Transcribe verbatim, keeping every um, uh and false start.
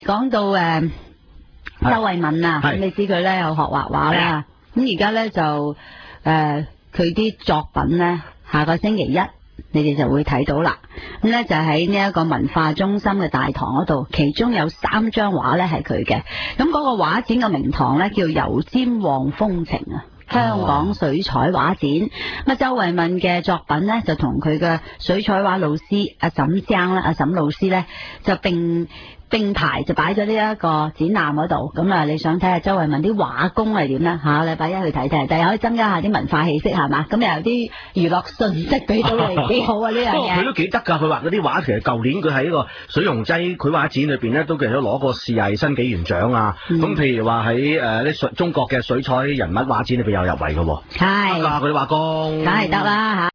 講到誒周慧敏啊，咁你知佢咧有學畫畫啦，咁而家咧就誒佢啲作品咧，下個星期一你哋就會睇到啦。咁咧就喺呢一個文化中心嘅大堂嗰度，其中有三張畫咧係佢嘅。咁嗰個畫展嘅名堂咧叫油尖旺風情啊。香港水彩畫展，咁啊周慧敏嘅作品咧就同佢嘅水彩畫老師阿沈生啦，阿沈老師咧就並並排就擺咗呢一個展覽嗰度。咁啊，你想睇下周慧敏啲畫工係點咧？下個禮拜一去睇睇，但係可以增加下啲文化氣息係嘛？咁又有啲娛樂信息俾到你，幾好啊呢樣嘢。不過佢都幾得㗎，佢畫嗰啲畫其實舊年佢喺呢個水溶劑繪畫展裏邊咧，都其實都攞過視藝新紀元獎啊。咁、嗯、譬如話喺誒啲水中國嘅水彩人物畫展裏邊有入圍㗎喎。係。得㗎，佢啲畫工。梗係得啦嚇。